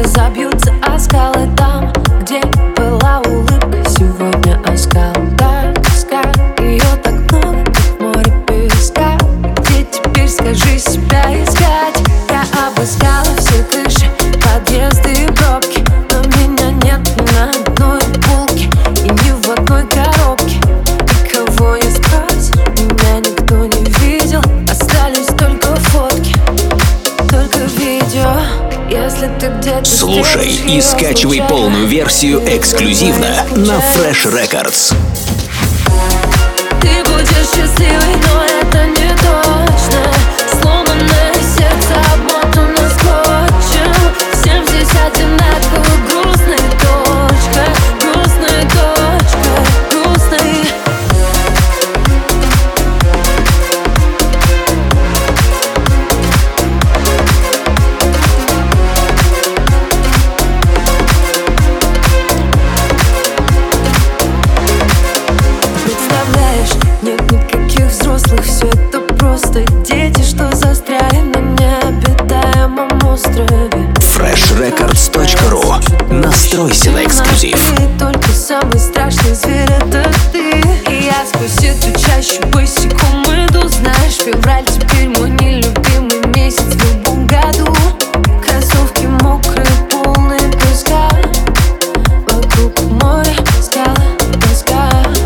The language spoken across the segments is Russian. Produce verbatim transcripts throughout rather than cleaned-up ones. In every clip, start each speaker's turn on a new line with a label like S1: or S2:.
S1: разобьются о скалы. Там, где была улыбка, сегодня оскал. Тоска, ее так много, как в море песка. Где теперь, скажи, себя искать? Я обыскала все крыши, подъезды и пробки, но меня нет ни на одной булке и ни в одной коробке. И кого не спросишь, меня никто не видел. Остались только фотки, только видео. Если ты где-то
S2: Слушай и скачивай полную версию эксклюзивно на Fresh Records.
S1: Ты будешь счастливой, но это не точно. Сломанное сердце обмотано скотчем. Всем здесь одинаково грустная точка, грустная точка, грустная. Представляешь, нет никаких взрослых, все это просто дети, что застряли на необитаемом острове.
S2: фреш рекордс точка ру. Настройся на эксклюзив.
S1: И только самый страшный зверь — это ты. И я сквозь эту чащу босиком иду. Знаешь, февраль теперь мой нелюбимый месяц в любом году. Кроссовки мокрые, полные песка. Вокруг море, скалы, тоска.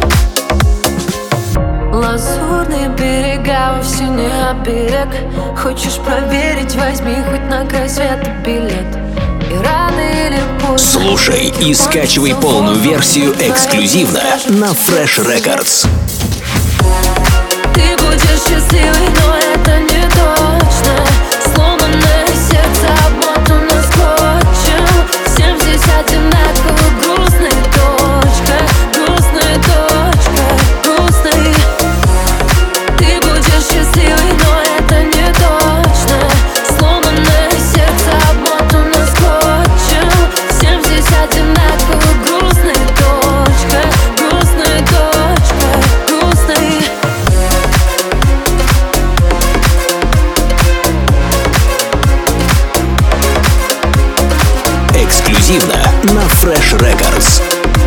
S1: Лазурные берега, вовсе не оберег. Хочешь проверить, возьми хоть на край света билет. И рано или поздно
S2: Слушай и скачивай полную версию эксклюзивно на Fresh Records.
S1: ты будешь счастливой, но это не точно. Сломанное сердце обмотано скотчем. Всем здесь одинаково грустная точка, грустная точка, грустная. Ты будешь счастливой, но это не точно. Сломанное сердце обмотано скотчем. Всем здесь одинаково грустная точка, грустная точка, грустная.
S2: Эксклюзивно на Fresh Records.